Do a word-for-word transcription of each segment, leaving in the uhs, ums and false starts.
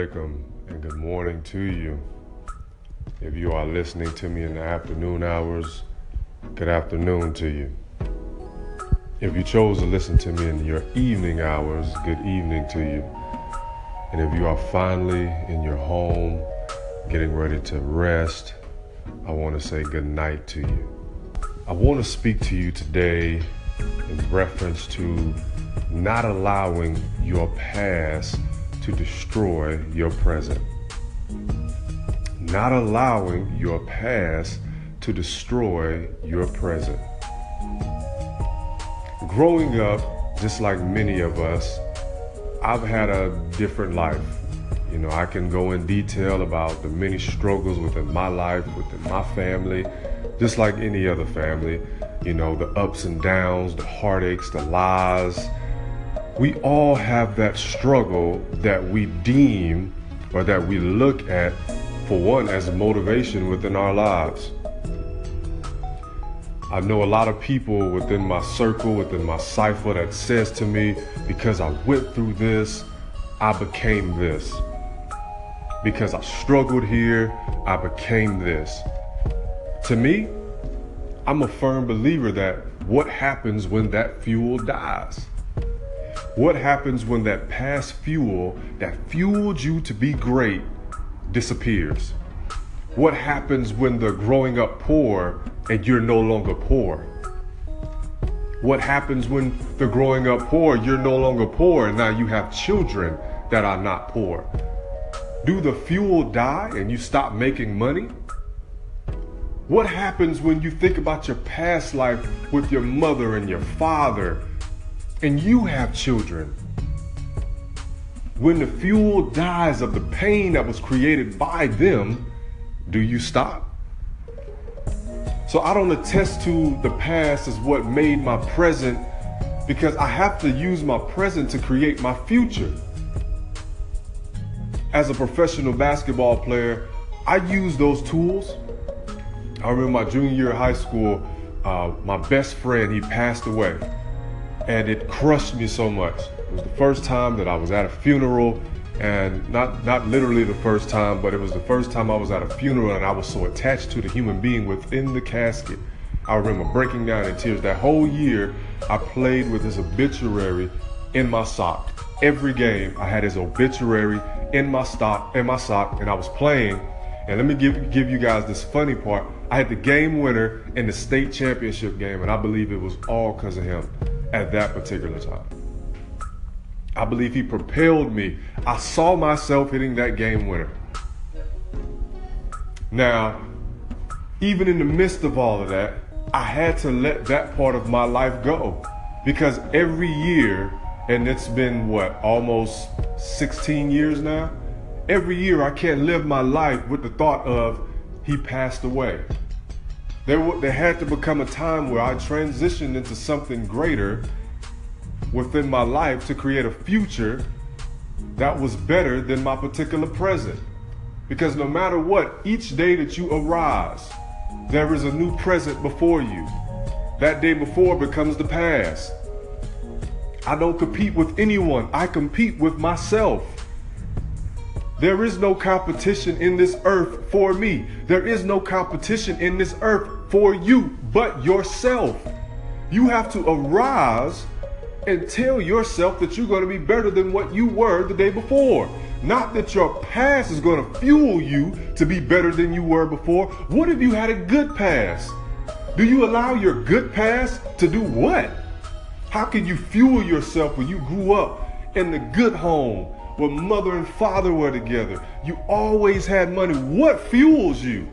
alaikum and good morning to you. If you are listening to me in the afternoon hours, good afternoon to you. If you chose to listen to me in your evening hours, good evening to you. And if you are finally in your home, getting ready to rest, I want to say good night to you. I want to speak to you today in reference to not allowing your past to destroy your present. Not allowing your past to destroy your present. Growing up, just like many of us, I've had a different life. You know, I can go in detail about the many struggles within my life, within my family, just like any other family. You know, the ups and downs, the heartaches, the lies. We all have that struggle that we deem or that we look at, for one, as motivation within our lives. I know a lot of people within my circle, within my cipher that says to me, because I went through this, I became this. Because I struggled here, I became this. To me, I'm a firm believer that what happens when that fuel dies? What happens when that past fuel that fueled you to be great disappears? What happens when the growing up poor and you're no longer poor? What happens when the growing up poor, you're no longer poor and now you have children that are not poor? Do the fuel die and you stop making money? What happens when you think about your past life with your mother and your father and you have children? When the fuel dies of the pain that was created by them, do you stop? So I don't attest to the past as what made my present, because I have to use my present to create my future. As a professional basketball player, I use those tools. I remember my junior year of high school, uh, my best friend, he passed away. And it crushed me so much. It was the first time that I was at a funeral, and not, not literally the first time, but it was the first time I was at a funeral and I was so attached to the human being within the casket. I remember breaking down in tears. That whole year, I played with his obituary in my sock. Every game, I had his obituary in my stock, in my sock, and I was playing. And let me give, give you guys this funny part. I had the game winner in the state championship game, and I believe it was all because of him at that particular time. I believe he propelled me. I saw myself hitting that game winner. Now, even in the midst of all of that, I had to let that part of my life go, because every year, and it's been what, almost sixteen years now? Every year I can't live my life with the thought of he passed away. There, w- there had to become a time where I transitioned into something greater within my life to create a future that was better than my particular present. Because no matter what, each day that you arise, there is a new present before you. That day before becomes the past. I don't compete with anyone. I compete with myself. There is no competition in this earth for me. There is no competition in this earth for you but yourself. You have to arise and tell yourself that you're going to be better than what you were the day before. Not that your past is going to fuel you to be better than you were before. What if you had a good past? Do you allow your good past to do what? How can you fuel yourself when you grew up in the good home where mother and father were together? You always had money. What fuels you?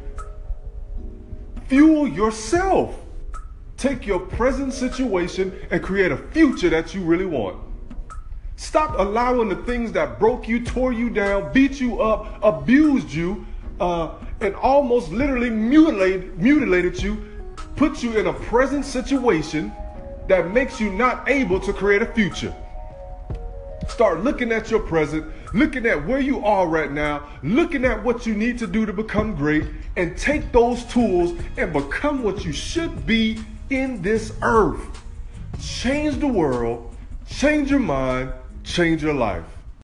Fuel yourself. Take your present situation and create a future that you really want. Stop allowing the things that broke you, tore you down, beat you up, abused you, uh, and almost literally mutilated, mutilated you, put you in a present situation that makes you not able to create a future. Start looking at your present, looking at where you are right now, looking at what you need to do to become great, and take those tools and become what you should be in this earth. Change the world, change your mind, change your life.